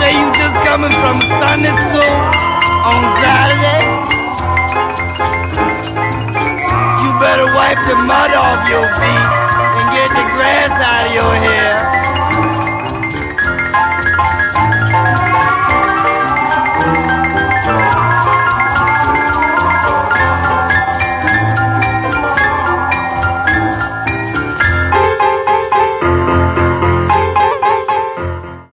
say you just coming from Sunday school on Saturday? You better wipe the mud off your feet and get the grass out of your hair.